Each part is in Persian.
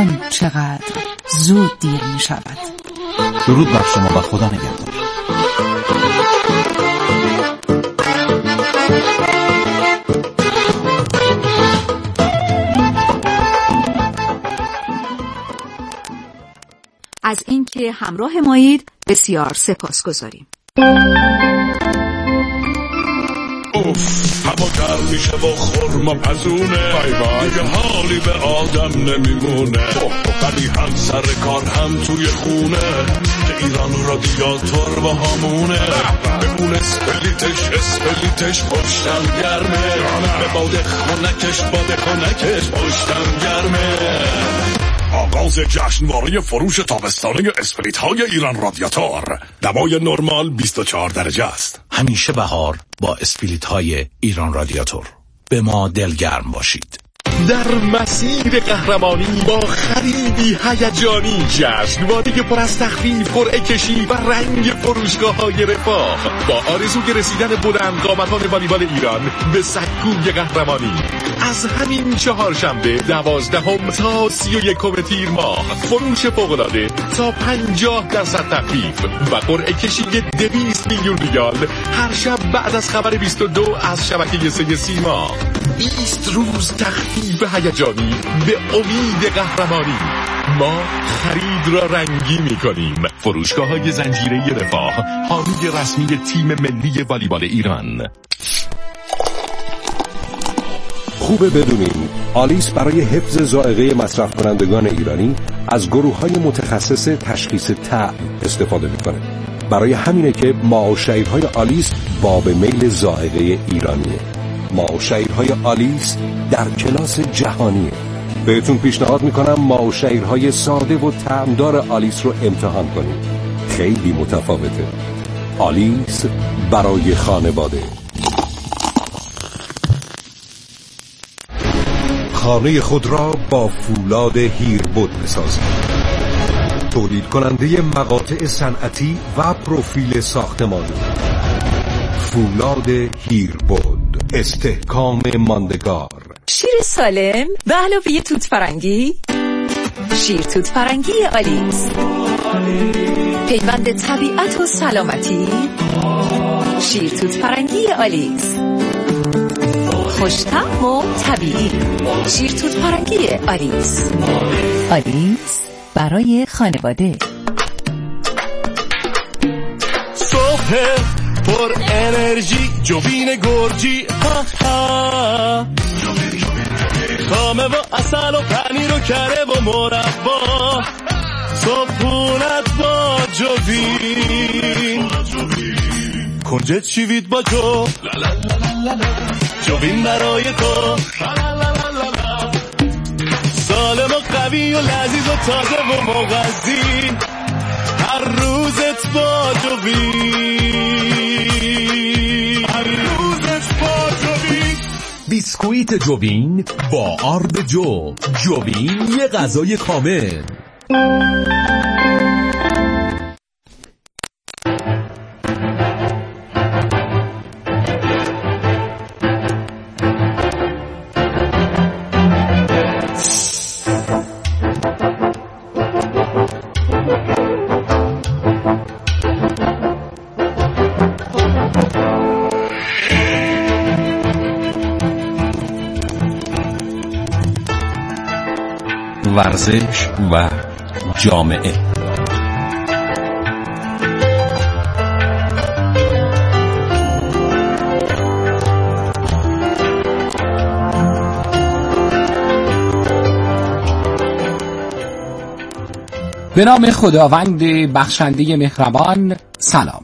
زمستان چقدر زود دیر می شود. درود بر شما و خدا نگهدار. از اینکه همراه مایید بسیار سپاسگزاریم. هوا گرم میشه و خرما پزونه، دیگه حالی به آدم نمیمونه، ولی هم سر کار هم توی خونه که ایران رادیاتور با همونه. بمون اسپلیتش پشتم گرمه، به باد خونکش پشتم گرمه. آغاز جشنواره فروش تابستانه اسپریت های ایران رادیاتور. دمای نرمال 24 درجه است. همیشه بهار با اسپریت های ایران رادیاتور. به ما دلگرم باشید. در مسیر قهرمانی با خریدی هیجانی، جشنواره پر از تخفیف، قرعه کشی و رنگ فروشگاه‌های رفاه، با آرزوی رسیدن بلند قامتان والیبال ایران به سکوی قهرمانی. از همین چهارشنبه 12 تا 31 تیر ماه فروش فوق‌العاده تا 50% تخفیف و قرعه کشی 200 میلیون ریال هر شب بعد از خبر 22 از شبکه 3 سیما. 20 روز تخفیف هیجانی به امید قهرمانی. ما خرید را رنگی می‌کنیم. فروشگاه‌های زنجیره رفاه، حامی رسمی تیم ملی والیبال ایران. خوبه بدونین آلیس برای حفظ ذائقه مصرف کنندگان ایرانی از گروه‌های متخصص تشخیص طعم استفاده می‌کنه. برای همینه که ماء و شعیرهای آلیس باب میل ذائقه ایرانیه. ماء و شعیرهای آلیس در کلاس جهانیه. بهتون پیشنهاد میکنم ماء و شعیرهای ساده و طعمدار آلیس رو امتحان کنید. خیلی متفاوته. آلیس برای خانواده. خانه خود را با فولاد هیربود بسازید. تولید کننده مقاطع صنعتی و پروفیل ساختمانی. فولاد هیربود، استحکام ماندگار. شیر سالم به علاوه توت فرنگی. شیر توت فرنگی آلیس، پیوند طبیعت و سلامتی. شیر توت فرنگی آلیس، خوش‌طعم و طبیعی. شیر توت فرنگی آلیس. آلیس برای خانواده. صبح پر انرژی، جوین گرجی، خامه و اصل و پنیر و کره و مربا. صبحونت با جوین، کنجد شیوید با جوین برای تو. سالم و قوی و لذیذ و تازه و مغذی، هر روزت با جوین. بیسکویت جوین با آرد جوین، یه غذای کامل. ورزش و جامعه. به نام خداوند بخشنده مهربان. سلام.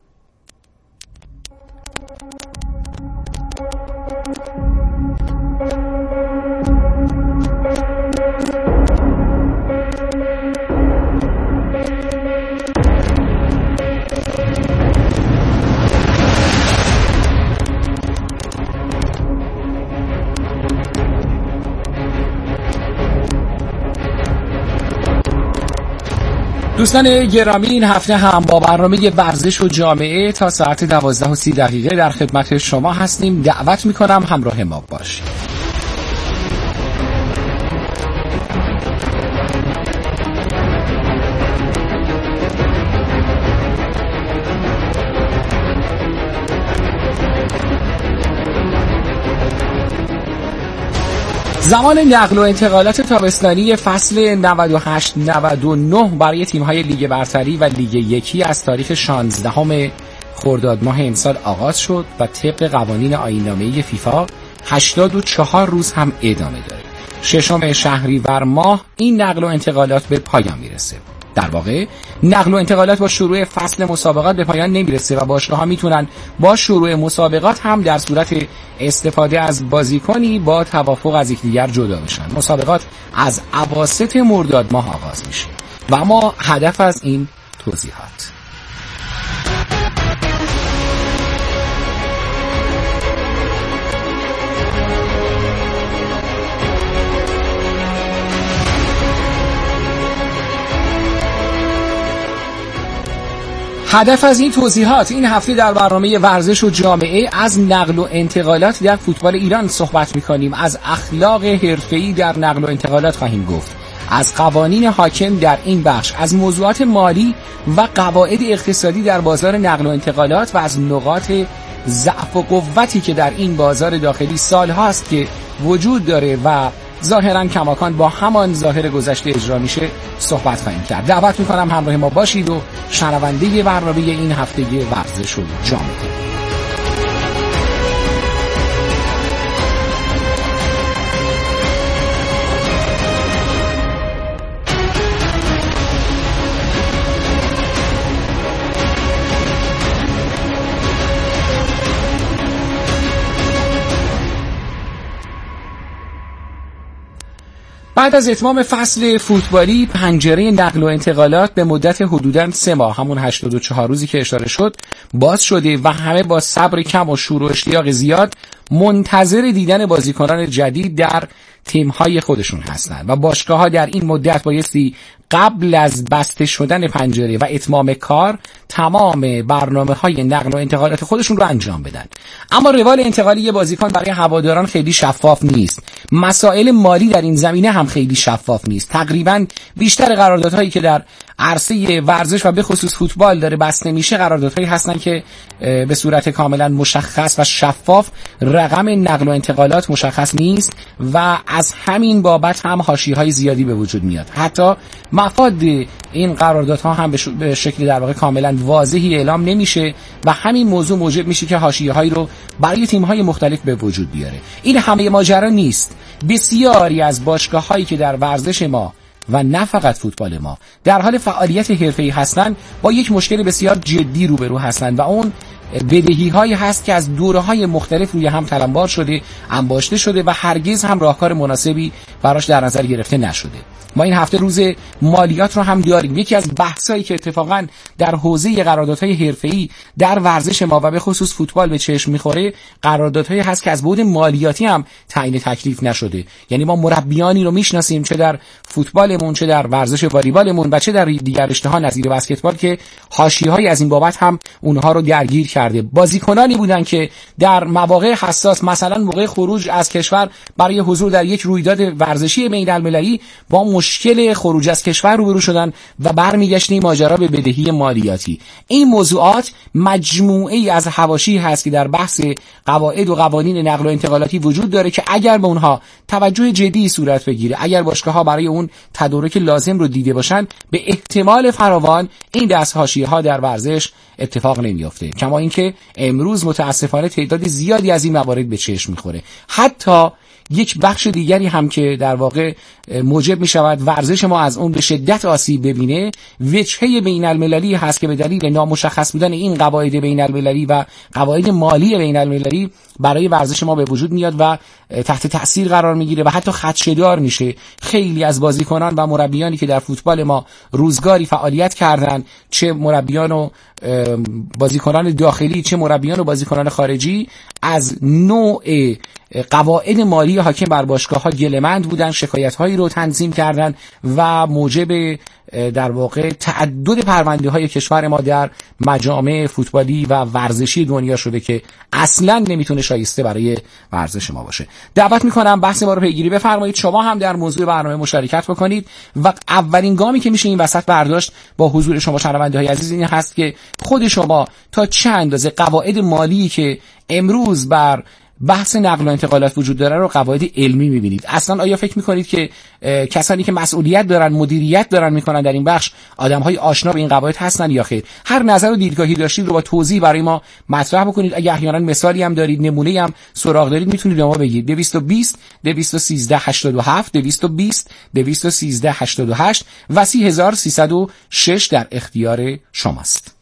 دوستان گرامی، این هفته هم با برنامه ورزش و جامعه تا ساعت 12:30 در خدمت شما هستیم. دعوت میکنم همراه ما باشید. زمان نقل و انتقالات تابستانی فصل 98-99 برای تیم‌های لیگ برتری و لیگ یکی از تاریخ 16 خرداد ماه امسال آغاز شد و طبق قوانین آیین‌نامه‌ای فیفا 84 روز هم ادامه داره. 6 شهریور ماه این نقل و انتقالات به پایان میرسه. در واقع نقل و انتقالات با شروع فصل مسابقات به پایان نمیرسه و باشگاه‌ها میتونن با شروع مسابقات هم در صورت استفاده از بازیکنی با توافق از یکدیگر جدا بشن. مسابقات از اواسط مرداد ماه آغاز میشه و اما هدف از این توضیحات. هدف از این توضیحات این هفته در برنامه ورزش و جامعه از نقل و انتقالات در فوتبال ایران صحبت می‌کنیم. از اخلاق حرفه‌ای در نقل و انتقالات خواهیم گفت، از قوانین حاکم در این بخش، از موضوعات مالی و قواعد اقتصادی در بازار نقل و انتقالات و از نقاط ضعف و قوتی که در این بازار داخلی سال‌هاست که وجود داره و ظاهراً کماکان با همان ظاهر گذشته اجرا میشه صحبت خواهیم کرد. دعوت میکنم همراه ما باشید و شنونده برنامه این هفته ورزش و جامعه. بعد از اتمام فصل فوتبالی پنجره نقل و انتقالات به مدت حدوداً 3 ماه، همون 84 روزی که اشاره شد، باز شده و همه با صبر کم و شور و اشتیاق زیاد منتظر دیدن بازیکنان جدید در تیم‌های خودشون هستند و باشگاه‌ها در این مدت بایستی قبل از بسته شدن پنجره و اتمام کار تمام برنامه‌های نقل و انتقالات خودشون رو انجام بدن. اما روال انتقالی یه بازیکن برای هواداران خیلی شفاف نیست. مسائل مالی در این زمینه هم خیلی شفاف نیست. تقریباً بیشتر قراردادهایی که در عرصه ورزش و به خصوص فوتبال داره بسته میشه قراردادهایی هستن که به صورت کاملا مشخص و شفاف رقم نقل و انتقالات مشخص نیست و از همین بابت هم حاشیه‌های زیادی به وجود میاد. حتی مفاد این قراردادها هم به شکل در واقع کاملا واضحی اعلام نمیشه و همین موضوع موجب میشه که حاشیه‌هایی رو برای تیم‌های مختلف به وجود بیاره. این همه ماجرا نیست. بسیاری از باشگاه‌هایی که در ورزش ما و نه فقط فوتبال ما در حال فعالیت حرفه‌ای هستند با یک مشکل بسیار جدی روبرو هستند و اون بدهی‌هایی هست که از دوره‌های مختلف روی هم تلمبار شده، انباشته شده و هرگز هم راهکار مناسبی براش در نظر گرفته نشده. ما این هفته روز مالیات رو هم داریم. یکی از بحثایی که اتفاقاً در حوزه قراردادهای حرفه‌ای در ورزش ما و به خصوص فوتبال به چشم می‌خوره قراردادهایی هست که از بعد مالیاتی هم تعیین تکلیف نشده. یعنی ما مربیانی رو میشناسیم چه در فوتبالمون، چه در ورزش والیبالمون و چه در دیگر رشته‌ها نظیر بسکتبال که حاشیه‌های از این بابت هم اونها رو درگیر کرده. بازیکنانی بودن که در مواقع حساس، مثلا موقع خروج از کشور برای حضور در یک رویداد ورزشی بین‌المللی، با مشکل خروج از کشور روبرو شدن و برمیگشت این ماجرا به بدهی مالیاتی. این موضوعات مجموعه‌ای از حواشی هست که در بحث قواعد و قوانین نقل و انتقالاتی وجود داره که اگر به اونها توجه جدی صورت بگیره، اگر باشگاه‌ها برای اون تدارک لازم رو دیده باشن، به احتمال فراوان این دست حاشیه‌ها در ورزش اتفاق نمیافته. کما اینکه امروز متاسفانه تعداد زیادی از این موارد به چشم میخوره. حتی یک بخش دیگری هم که در واقع موجب می شود ورزش ما از اون به شدت آسیب ببینه، وجهه بین المللی هست که به دلیل نامشخص بودن این قواعد بین المللی و قواعد مالی بین المللی برای ورزش ما به وجود میاد و تحت تأثیر قرار میگیره و حتی خدشه‌دار میشه. خیلی از بازیکنان و مربیانی که در فوتبال ما روزگاری فعالیت کردند، چه مربیان و بازیکنان داخلی چه مربیان و بازیکنان خارجی، از نوع قواعد مالی حاکم بر باشگاه‌ها گله‌مند بودن، شکایت‌هایی رو تنظیم کردن و موجب در واقع تعدد پرونده‌های کشور ما در مجامع فوتبالی و ورزشی دنیا شده که اصلاً نمیتونه شایسته برای ورزش ما باشه. دعوت می‌کنم بحث ما رو پیگیری بفرمایید، شما هم در موضوع برنامه مشارکت بکنید و اولین گامی که میشه این وسط برداشت با حضور شما شنونده‌های عزیز این هست که خود شما تا چه اندازه قواعد مالی که امروز بر بحث نقل و انتقالات وجود داره رو قواعد علمی می‌بینید؟ اصلا آیا فکر می‌کنید که کسانی که مسئولیت دارن، مدیریت دارن می‌کنن در این بخش آدم‌های آشنا به این قواعد هستن یا خیر؟ هر نظر و دیدگاهی داشتید رو با توضیح برای ما مطرح بکنید. اگه احیانا مثالی هم دارید، نمونه‌ای هم سراغ دارید، میتونید به ما بگید. 220 213 87 220 213 88 و 30306 در اختیار شماست.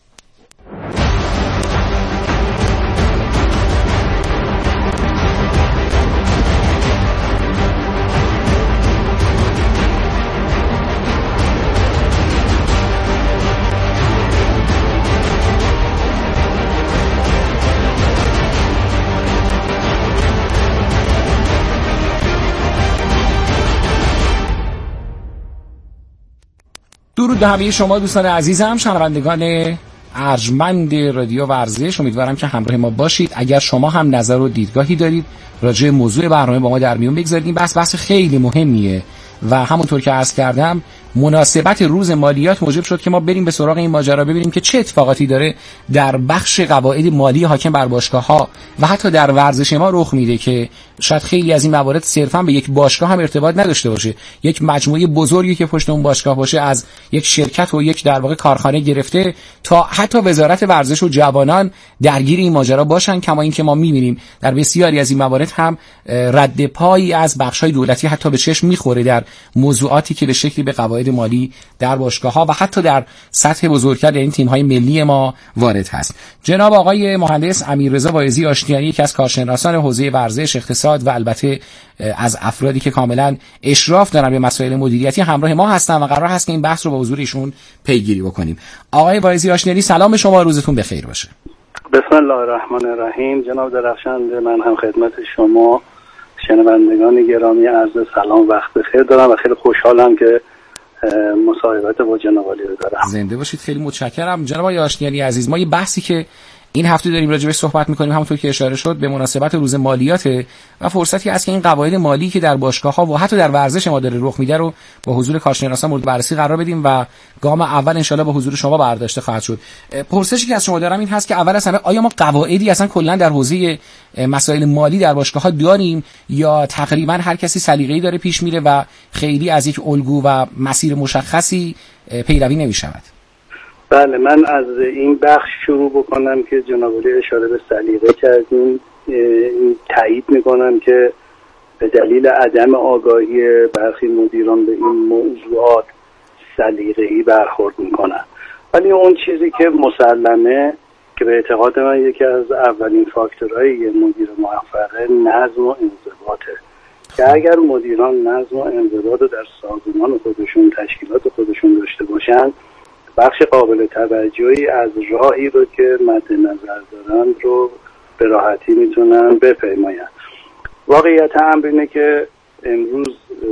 درود به همه شما دوستان عزیزم، شنوندگان ارجمند رادیو ورزش. امیدوارم که همراه ما باشید. اگر شما هم نظر و دیدگاهی دارید راجع به موضوع برنامه با ما در میون بگذارید. این بحث خیلی مهمیه و همونطور که عرض کردم مناسبت روز مالیات موجب شد که ما بریم به سراغ این ماجرا، ببینیم که چه اتفاقاتی داره در بخش قواعد مالی حاکم بر باشگاه‌ها و حتی در ورزش ما رخ میده که شاید خیلی از این موارد صرفا به یک باشگاه هم ارتباط نداشته باشه، یک مجموعه بزرگی که پشت اون باشگاه باشه، از یک شرکت و یک در واقع کارخانه گرفته تا حتی وزارت ورزش و جوانان درگیر این ماجرا باشن. کما اینکه ما می‌بینیم در بسیاری از این موارد هم رد پایی از بخش‌های دولتی حتی به چشم می‌خوره در موضوعاتی که به شکلی به قواعد مالی در باشگاه‌ها و حتی در سطح بزرگتر این تیم‌های ملی ما وارد هست. جناب آقای مهندس امیررضا واعظی آشتیانی، یکی از کارشناسان حوزه ورزش، اقتصاد و البته از افرادی که کاملا اشراف دارن به مسائل مدیریتی، همراه ما هستن و قرار هست که این بحث رو با حضور ایشون پیگیری بکنیم. آقای واعظی آشتیانی، سلام شما، روزتون بخیر باشه. بسم الله الرحمن الرحیم. جناب درخشند، من هم خدمت شما شنوندگان گرامی عرض سلام وقت بخیر دارم و خیلی خوشحالم که مصاحبت با جناب عالی رو دارم. زنده باشید، خیلی متشکرم. جناب آشتیانی عزیز، ما یه بحثی که این هفته داریم راجع بهش صحبت می‌کنیم، همونطور که اشاره شد به مناسبت روز مالیات و فرصتی است که این قواعد مالی که در باشگاه‌ها و حتی در ورزش ما داره رخ میده رو با حضور کارشناسان مورد بررسی قرار بدیم و گام اول انشالله با حضور شما برداشته خواهد شد. پرسشی که از شما دارم این هست که اول از همه آیا ما قواعدی اصلا کلا در حوزه مسائل مالی در باشگاه‌ها داریم یا تقریبا هر کسی سلیقه‌ای داره پیش میره و خیلی از یک الگو و مسیر مشخصی پیروی نمی‌شود؟ بله، من از این بخش شروع بکنم که جناب عالی اشاره به سلیقه کردیم. تایید میکنم که به دلیل عدم آگاهی برخی مدیران به این موضوعات سلیقه‌ای برخورد میکنن، ولی اون چیزی که مسلمه که به اعتقاد من یکی از اولین فاکتورهای یه مدیر موفقه نظم و انضباطه که اگر مدیران نظم و انضباط رو در سازمان خودشون، تشکیلات خودشون داشته باشن، بخش قابل توجهی از راهی رو که مد نظر دارن رو به راحتی میتونن بپیماین. واقعیت امر اینه که امروز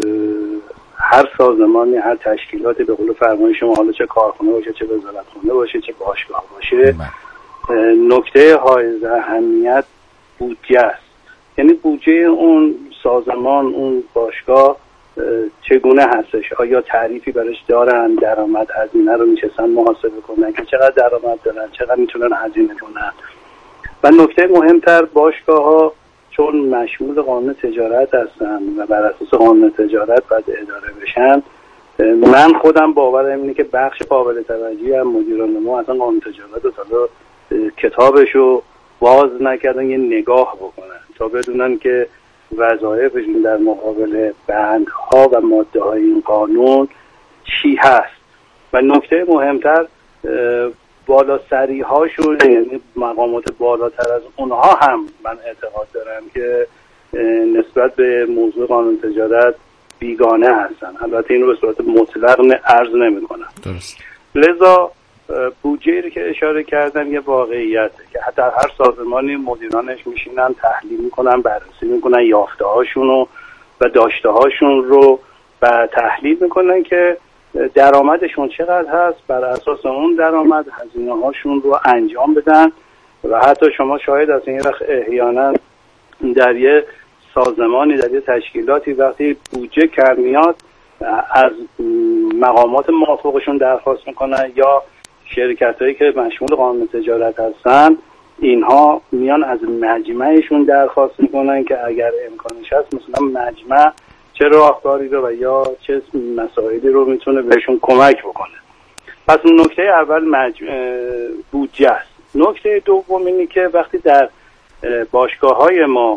هر سازمانی، هر تشکیلاتی، به قول فرمایش شما، حالا چه کارخانه باشه، چه وزارتخانه باشه، چه باشگاه باشه، نکته حائز اهمیت بودجه است. یعنی بودجه اون سازمان، اون باشگاه چگونه هستش؟ آیا تعریفی برش دارن؟ درآمد هزینه رو میشستن محاسبه کنن که چقدر درآمد دارن، چقدر میتونن هزینه کنن. و نکته مهمتر، باشگاه ها چون مشمول قانون تجارت هستن و بر اساس قانون تجارت باید اداره بشن، من خودم باورم اینه که بخش قابل توجهی هم مدیران ما اصلا قانون تجارت رو تا کتابش رو باز نکردن، یه نگاه بکنن تا بدونن که وظایفشون در مقابل بندها و ماده های این قانون چی هست. و نکته مهمتر، بالا سری هاشون، یعنی مقامات بالاتر از اونها هم من اعتقاد دارم که نسبت به موضوع قانون تجارت بیگانه هستن. البته این رو به صورت مطلق عرض نمی کنم. درست. لذا بودجه‌ای رو که اشاره کردم یه واقعیته که حتی هر سازمانی مدیرانش میشینن تحلیل میکنن، بررسی میکنن یافته هاشون و داشته هاشون رو و تحلیل میکنن که درآمدشون چقدر هست، بر اساس اون درآمد هزینه هاشون رو انجام بدن. و حتی شما شاهد از این وقت احیانا در یه سازمانی، در یه تشکیلاتی وقتی بودجه کم میاد از مقامات موافقشون درخواست میکنن یا شرکت هایی که مشمول قانون تجارت هستن اینها میان از مجمعشون درخواست میکنن که اگر امکانش هست مثلا مجمع چه راهکاری رو و یا چه مسائلی رو میتونه بهشون کمک بکنه. پس نکته اول بودجه است. نکته دوم اینه که وقتی در باشگاه‌های ما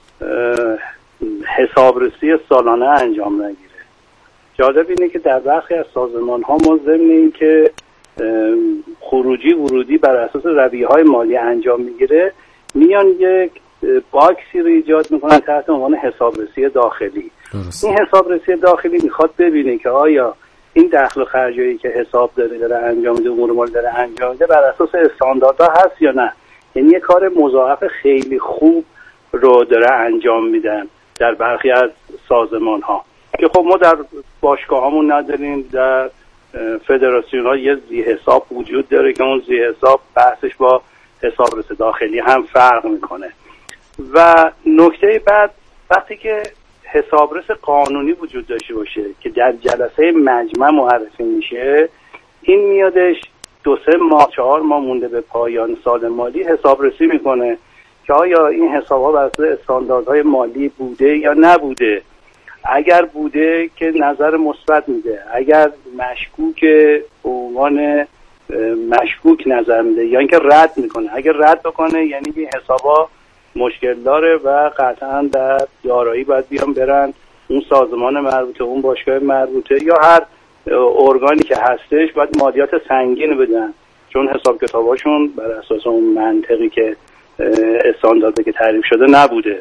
حسابرسی سالانه انجام نگیره، جالب اینه که در برخی از سازمان‌ها ما ضمن این که خروجی ورودی بر اساس رویه‌های مالی انجام میگیره، میان یک باکسی رو ایجاد میکنن تحت عنوان حسابرسی داخلی. این حسابرسی داخلی میخواد ببینه که آیا این دخل و خرجایی که حساب داره انجام میده، امور مالی داره انجام میده، بر اساس استانداردها هست یا نه. یعنی یه کار مضاعف خیلی خوب رو داره انجام میدن در برخی از سازمان‌ها که خب ما در باشگاه‌هامون نداریم. در فدراسیون ها یه ذی حساب وجود داره که اون ذی حساب بحثش با حسابرس داخلی هم فرق میکنه. و نکته بعد وقتی که حسابرس قانونی وجود داشته باشه که در جلسه مجمع معرفی میشه، این میادش 2-3 ماه 4 ماه مونده به پایان سال مالی حسابرسی میکنه که آیا این حساب‌ها بر اساس استانداردهای مالی بوده یا نبوده. اگر بوده که نظر مثبت میده، اگر مشکوک عنوان مشکوک نظر میده یا اینکه رد میکنه. اگر رد بکنه یعنی این حسابا مشکل داره و قطعا در دارایی باید بیان برن اون سازمان مربوطه، اون باشگاه مربوطه یا هر ارگانی که هستش باید مالیات سنگین بدن، چون حساب کتاباشون بر اساس اون منطقی که استاندارده که تعریف شده نبوده.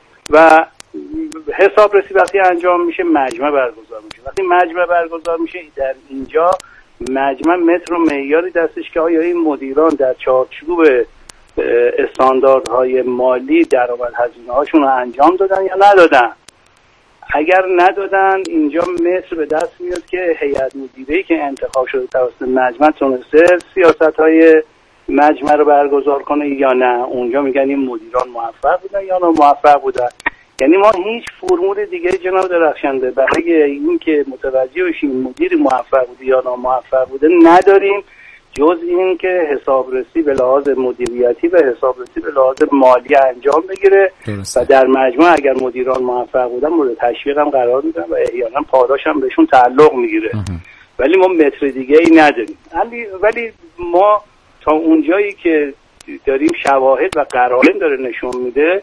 و حسابرسی وقتی انجام میشه مجمع برگزار میشه. وقتی مجمع برگزار میشه در اینجا مجمع متر و معیاری دستش که آیا این مدیران در چارچوب استانداردهای مالی درآمد هزینه هاشون رو انجام دادن یا ندادن. اگر ندادن اینجا متر به دست میاد که هیئت مدیره‌ای که انتخاب شده توسط مجمع تونسته سیاست‌های مجمع رو برگزار کنه یا نه. اونجا میگن این مدیران موفق بودن یا ناموفق بودن. یعنی ما هیچ فرمول دیگه جناب درخشنده برای این که متوجه بشیم مدیر موفق بوده یا ناموفق بوده نداریم، جز این که حسابرسی به لحاظ مدیریتی و حسابرسی به لحاظ مالی انجام بگیره و در مجموع اگر مدیران موفق بودن مورد تشویق هم قرار میدن و احیانا پاداش هم بهشون تعلق میگیره. ولی ما متر دیگه ای نداریم. ولی ما تا اونجایی که داریم شواهد و قرائن داره نشون میده،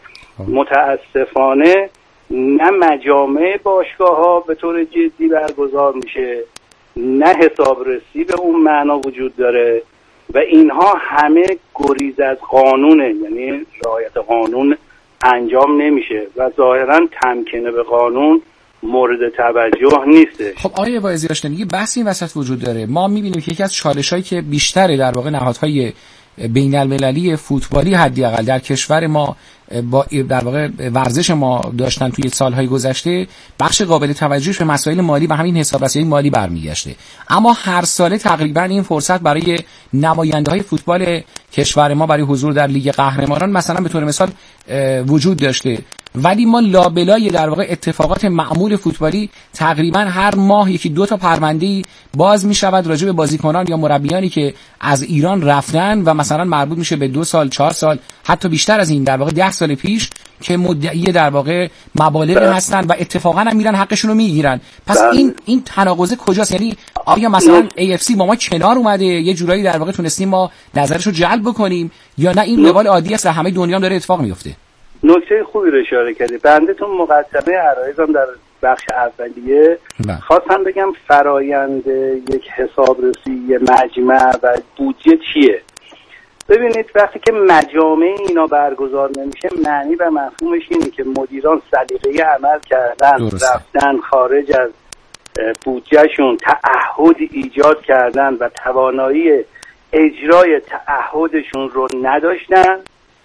متاسفانه نه مجامع باشگاه‌ها به طور جدی برگزار میشه، نه حسابرسی به اون معنا وجود داره و اینها همه گریز از قانونه، یعنی رعایت قانون انجام نمیشه و ظاهرا تمکین به قانون مورد توجه نیسته. خب آقای واعظی آشنا، یه بحثی این وسط وجود داره. ما میبینیم که یکی از چالش‌هایی که بیشتره در واقع نهادهای بین المللی فوتبالی حداقل در کشور ما با در واقع ورزش ما داشتن توی سالهای گذشته، بخش قابل توجهش به مسائل مالی و همین حسابرسی مالی برمیگشته. اما هر ساله تقریبا این فرصت برای نماینده‌های فوتبال کشور ما برای حضور در لیگ قهرمانان مثلا به طور مثال وجود داشته، ولی ما لابلای در واقع اتفاقات معمول فوتبالی تقریبا هر ماه 1-2 تا پرونده‌ای باز می‌شود راجع به بازیکنان یا مربیانی که از ایران رفتن و مثلا مربوط میشه به 2 سال 4 سال حتی بیشتر از این، در واقع 10 سال پیش، که مدعی در واقع مبالغ هستن و اتفاقا هم میرن حقشون رو میگیرن. پس این تناقض کجاست؟ یعنی آیا مثلا AFC با ما کنار اومده یه جورایی در واقع تونستیم ما نظرش رو جلب بکنیم یا نه این روال عادی است و همه دنیا داره اتفاق میفته؟ نکته خوبی رو اشاره کردی. بندتون مقدمه عرایزم در بخش اولیه خواستم بگم فرایند یک حسابرسی مجمع و بودجه چیه. ببینید وقتی که مجامع اینا برگزار نمیشه، معنی و مفهومش اینه که مدیران سلیقه عمل کردن، رفتن خارج از بودجهشون، تعهد ایجاد کردن و توانایی اجرای تعهدشون رو نداشتن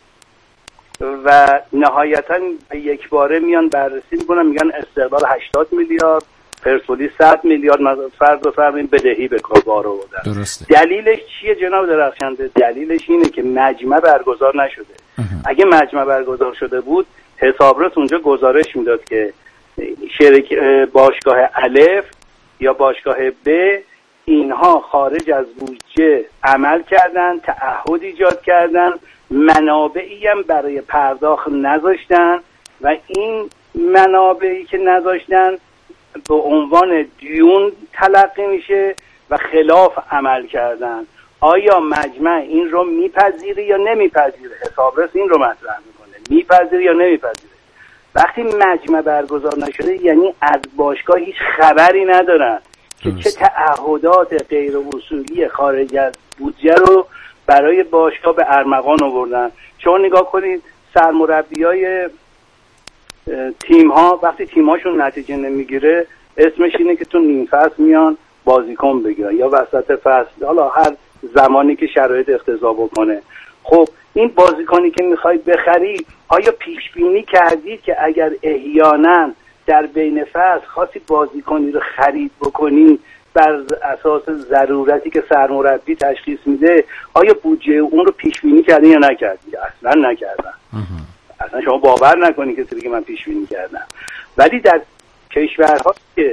و نهایتا یک باره میان بررسی میکنن، میگن استقبال 80 میلیارد، پرسپولیس 100 میلیارد فرض بفرمایید بدهی به کار آوردن. دلیلش چیه جناب درخشنده؟ دلیلش اینه که مجمع برگزار نشده. اگه مجمع برگزار شده بود، حسابرس اونجا گزارش میداد که باشگاه الف یا باشگاه ب اینها خارج از بودجه عمل کردن، تعهد ایجاد کردن، منابعی هم برای پرداخت نذاشتن و این منابعی که نذاشتن به عنوان دیون تلقی میشه و خلاف عمل کردن. آیا مجمع این رو میپذیره یا نمیپذیره؟ حسابرس این رو مطرح میکنه، میپذیره یا نمیپذیره. وقتی مجمع برگزار نشده یعنی از باشگاه هیچ خبری ندارن که چه تعهدات غیر اصولی خارج از بودجه رو برای باشگاه به ارمغان آوردن. چون نگاه کنید سرمربیای تیم ها وقتی تیم هاشون نتیجه نمیگیره اسمش اینه که تو نیم فصل میان بازیکن بگیرن یا وسط فصل، حالا هر زمانی که شرایط اقتضا بکنه. خب این بازیکنی که میخواید بخری آیا پیش بینی کردید که اگر احیانا در بین فصل خواستید بازیکنی رو خرید بکنی بر اساس ضرورتی که سرمربی تشخیص میده، آیا بودجه اون رو پیش بینی کردین یا نکردین؟ اصلا نکردن. اصلا شما باور نکنید که چیزی که من پیش بینی کردم. ولی در کشورها که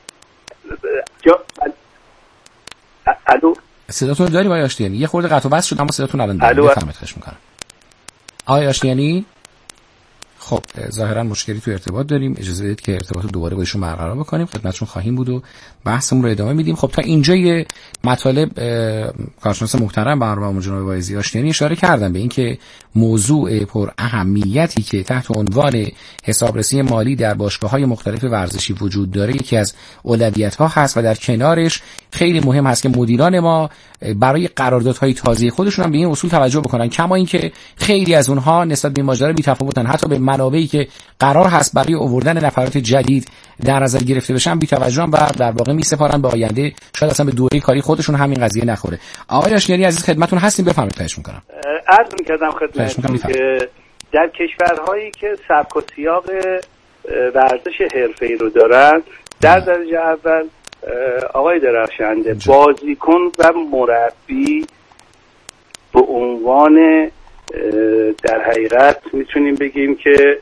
الو صداتون داریم آقای آشتیانی؟ یه خورده قطع و وصل شد اما صداتون الان داریم. بفرمایید. خواهش می‌کنم. آقای آشتیانی خب ظاهرا مشکلی تو ارتباط داریم، اجازه بدید که ارتباط رو دوباره با ایشون برقرار بکنیم. خدمتتون خواهیم بود و بحثمون رو ادامه میدیم. خب تا اینجا یه مطالب کارشناس محترم برنامه جناب واعظی آشتیانی اشاره کردن به اینکه موضوع پر اهمیتی که تحت عنوان حسابرسی مالی در باشگاه‌های مختلف ورزشی وجود داره یکی از اولویت‌ها هست و در کنارش خیلی مهم هست که مدیران ما برای قراردادهای تازه خودشون هم به این اصول توجه بکنن، کما اینکه خیلی از اونها نسبت به ماجرا بی‌تفاوتن، حتی به منابعی که قرار هست برای آوردن نفرات جدید در نظر گرفته بشن بی‌توجهن و در واقع می‌سپارن به آینده، شاید اصلا به دوره کاری خودشون همین قضیه نخوره. آقای آشتیانی عزیز خدمتتون هستیم، بفرمایید. خواهش می‌کنم. عرض می‌کردم خدمتتون که در کشورهایی که سبک و سیاق ورزش حرفه‌ای رو دارن، در درجه اول آقای درخشنده بازیکن و مربی به عنوان در حقیقت میتونیم بگیم که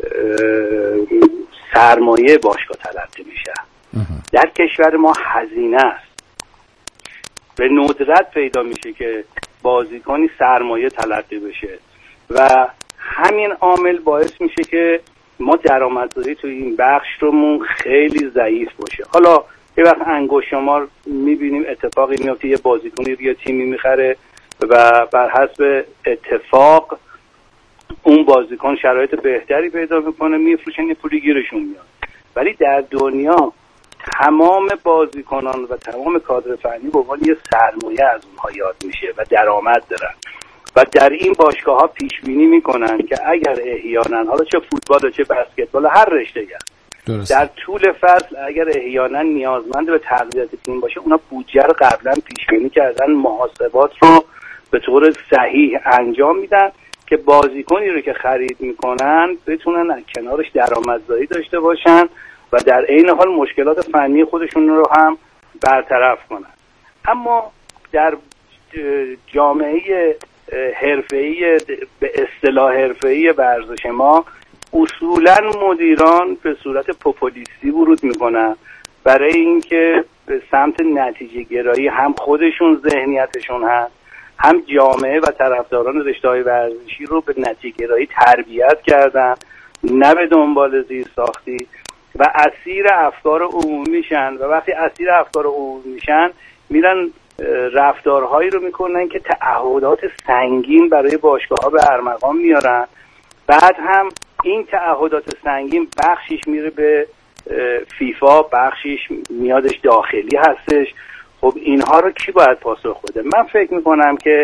سرمایه باشگاه تلقی میشه. در کشور ما هزینه است، به ندرت پیدا میشه که بازیکنی سرمایه تلقی بشه و همین عامل باعث میشه که ما درآمدزایی تو این بخش رومون خیلی ضعیف باشه. حالا یه وقت انگشت شمار میبینیم اتفاقی میفته، یه بازیکنی یا تیمی میخره و بر حسب اتفاق اون بازیکن شرایط بهتری پیدا میکنه، میفروشن، یه پولی گیرشون میاد. ولی در دنیا تمام بازیکنان و تمام کادر فنی به عنوان یه سرمایه از اونها یاد میشه و درآمد دارن و در این باشگاه‌ها پیش بینی میکنن که اگر احیانا حالا چه فوتبال چه بسکتبال هر رشته‌ای در طول فصل اگر احیانا نیازمند به تقویت تیم باشه، اونا بودجه رو قبلا پیش بینی کردن، محاسبات رو به طور صحیح انجام میدن که بازیکنی رو که خرید میکنن بتونن از کنارش درآمدزایی داشته باشن و در عین حال مشکلات فنی خودشون رو هم برطرف کنن. اما در جامعه حرفه‌ای به اصطلاح حرفه‌ای ورزش ما اصولاً مدیران به صورت پوپولیستی ورود میکنن برای اینکه به سمت نتیجه گرایی هم خودشون ذهنیتشون هست، هم جامعه و طرفداران رشته‌های ورزشی رو به نتیجه گرایی تربیت کردن، نه به دنبال زیر ساختی و اسیر افکار عمومی میشن و وقتی اسیر افکار عمومی میشن میرن رفتارهایی رو میکنن که تعهدات سنگین برای باشگاه‌ها به ارمغان میارن. بعد هم این تعهدات سنگین بخشیش میره به فیفا، بخشیش میادش داخلی هستش. خب اینها رو کی باید پاسخ بده؟ من فکر میکنم که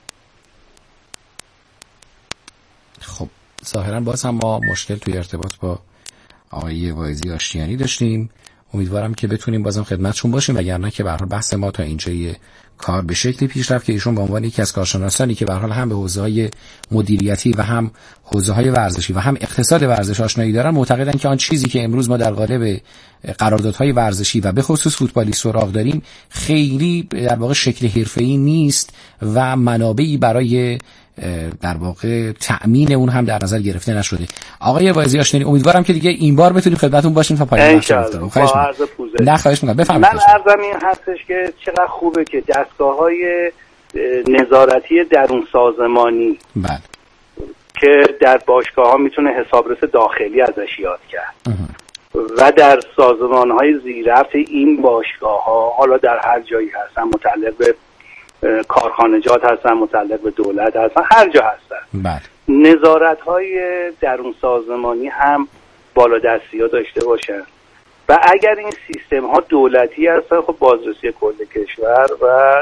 خب ظاهرا باز هم ما مشکل توی ارتباط با آقای واعظی آشتیانی داشتیم. امیدوارم که بتونیم بازم خدمتشون باشیم، وگرنه که به هر حال بحث ما تا اینجای کار به شکلی پیش رفت که ایشون به عنوان یکی از کارشناسانی که به هر حال هم به حوزه‌های مدیریتی و هم حوزه‌های ورزشی و هم اقتصاد ورزش آشنایی دارن، معتقدن که آن چیزی که امروز ما در قالب قراردادهای ورزشی و به خصوص فوتبالی سراغ داریم خیلی در واقع شکل حرفه‌ای نیست و منابعی برای در واقع تأمین اون هم در نظر گرفته نشده. آقای واعظی آشنایی، امیدوارم که دیگه این بار بتونیم خدمتتون باشیم تا پایان برنامه. خواهش می‌کنم. بفرمایید. من عرضم این هستش که چقدر خوبه که دستگاه‌های نظارتی درون سازمانی بله که در باشگاه‌ها میتونه حسابرس داخلی ازش یاد کرد و در سازمان‌های زیررفت این باشگاه‌ها، حالا در هر جایی هستن، متعلق به کارخانجات هستن، متعلق به دولت هستن، هر جا هستن، بله نظارت‌های درون سازمانی هم بالادستی‌ها داشته باشن و اگر این سیستم‌ها دولتی هستن، خب بازرسی کل کشور و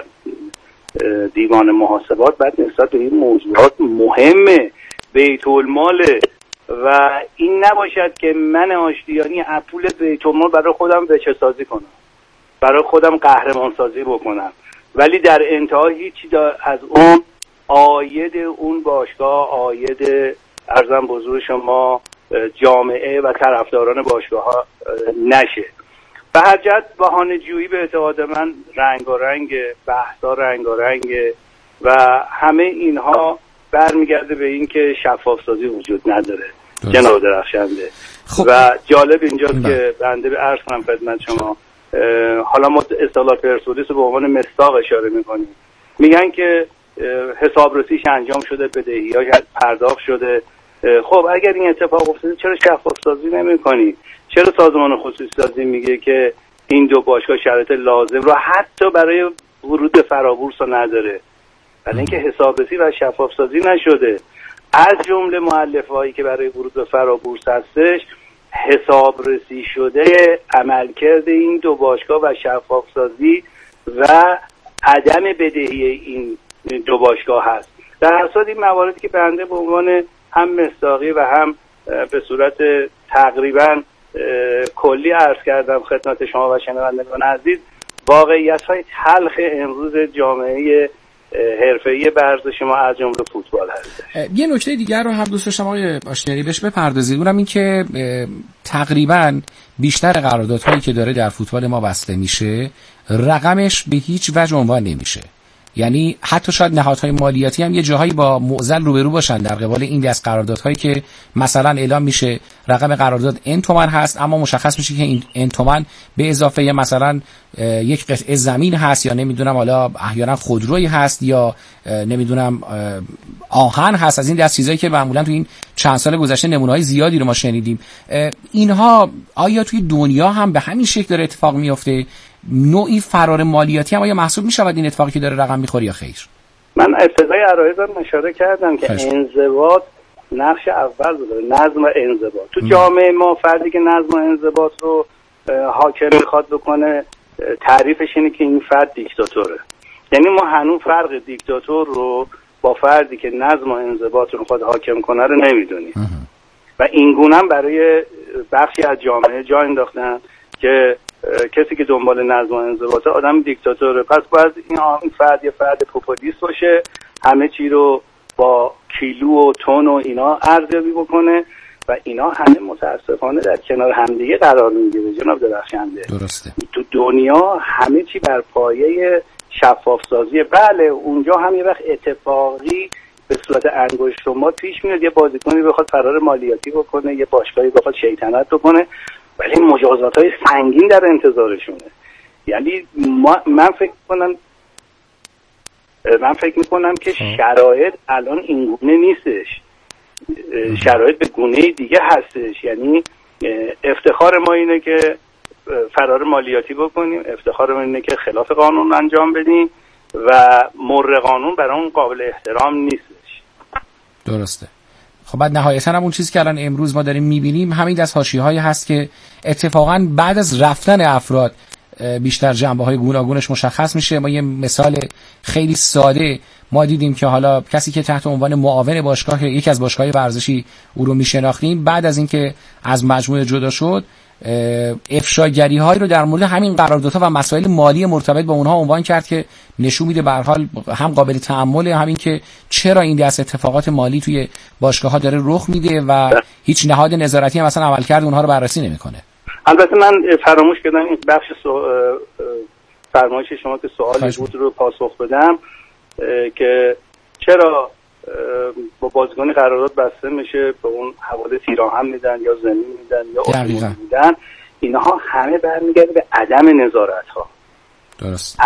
دیوان محاسبات بعد نسبت به این موضوعات مهمه، بیت المال و این نباشد که من آشتیانی پول بیت المال برای خودم وجه سازی کنم، برای خودم قهرمان سازی بکنم، ولی در انتها هیچی از اون عاید اون باشگاه، عاید ارزم به حضور شما جامعه و طرفداران باشگاه ها نشه. به هر جهت بهانه‌جویی به اعتقاد من رنگارنگ، بحثا رنگارنگ و همه اینها برمیگرده به این که شفاف سازی وجود نداره جناب درخشنده. خب. و جالب اینجاست که بنده عرض کنم خدمت شما، حالا ما اصطلاح پرسپولیس رو به عنوان مصداق اشاره میکنیم، میگن که حسابرسیش انجام شده، بدهی‌هاش پرداخت شده. خب اگر این اتفاق افتاده چرا شفاف سازی نمی‌کنی؟ چرا سازمان خصوصی سازی میگه که این دو باشگاه شرایط لازم رو حتی برای ورود به فرابورس رو نداره؟ برای اینکه حسابرسی و شفاف سازی نشده. از جمله مؤلفه‌هایی که برای ورود به فرابورس هستش حسابرسی شده عملکرد این دو باشگاه و شفاف سازی و عدم بدهی این دو باشگاه هست. در اصل این مواردی که بنده به عنوان هم مصداقی و هم به صورت تقریبا کلی عرض کردم خدمت شما و شنوندگان عزیز، واقعیت‌های تلخ امروز جامعه حرفه‌ای ورزش ما از جمله فوتبال هست. یه نکته دیگر رو هم دوست داشتم آقای آشنایی بهش بپردازید، اونم این که تقریبا بیشتر قراردادهایی که داره در فوتبال ما بسته میشه رقمش به هیچ وجه عنوان نمیشه. یعنی حتی شاید نهادهای مالیاتی هم یه جاهایی با معضل روبرو باشن در قبال این دست قراردادهایی که مثلا اعلام میشه رقم قرارداد n تومن هست، اما مشخص میشه که این n تومن به اضافه مثلا یک قطعه زمین هست یا نمیدونم حالا احیانا خودرویی هست یا نمیدونم آهن هست. از این دست چیزایی که معمولا تو این چند سال گذشته نمونه‌های زیادی رو ما شنیدیم. اینها آیا توی دنیا هم به همین شکل داره اتفاق میفته؟ نوعی فرار مالیاتی هم آیا محسوب می شود این اتفاقی که داره رقم میخوره یا خیر؟ من ابتدای عرایضم اشاره کردم که انضباط نقش اول داره، نظم و انضباط. تو جامعه ما فردی که نظم و انضباط رو حاکم میخواد بکنه تعریفش اینه که این فرد دیکتاتوره. یعنی ما هنوز فرق دیکتاتور رو با فردی که نظم و انضباط رو میخواد حاکم کنه رو نمیدونیم و این گونه هم برای بخشی از جامعه جا انداختن که کسی که دنبال نظم و انضباط آدم دیکتاتوره، پس باید این فرد یه فرد پوپولیست باشه، همه چی رو با کیلو و تن و اینا ارزیابی بکنه و اینا همه متاسفانه در کنار همدیگه قرار میگیره جناب درخشنده. درسته. تو دنیا همه چی بر پایه شفاف سازیه. بله اونجا هم یه وقت اتفاقی به صورت انگشت شمار پیش میاد، یه بازیکنی بخواد فرار مالیاتی بکنه، یه باشگاهی بخواد شیطنت بکنه، ولی مجازات‌های سنگین در انتظارشونه. یعنی من فکر میکنم که شرایط الان این گونه نیستش، شرایط به گونه دیگه هستش. یعنی افتخار ما اینه که فرار مالیاتی بکنیم، افتخار ما اینه که خلاف قانون انجام بدیم و مر قانون برای اون قابل احترام نیستش. درسته. خب بعد نهایتا هم اون چیزی که الان امروز ما داریم میبینیم همین دست حاشیه‌هایی هست که اتفاقا بعد از رفتن افراد بیشتر جنبه‌های گوناگونش مشخص میشه. ما یه مثال خیلی ساده ما دیدیم که حالا کسی که تحت عنوان معاون باشگاه یکی از باشگاه‌های ورزشی او رو میشناختیم، بعد از اینکه از مجموعه جدا شد افشاگری‌هایی رو در مورد همین قراردادها و مسائل مالی مرتبط با اونها عنوان کرد که نشون میده به هر حال هم قابل تأمله، همین که چرا این دست اتفاقات مالی توی باشگاه‌ها داره رخ میده و هیچ نهاد نظارتی هم مثلا عملکرد اونها رو بررسی نمیکنه. البته من فراموش کردم این بخش فرمایش شما که سوالی بود رو پاسخ بدم که چرا با بازیکن قرارداد بسته میشه به اون حوادث پیراهن میدن یا زمین میدن یا اتومبیل میدن، اینها همه برمیگرده به عدم نظارت ها. درست.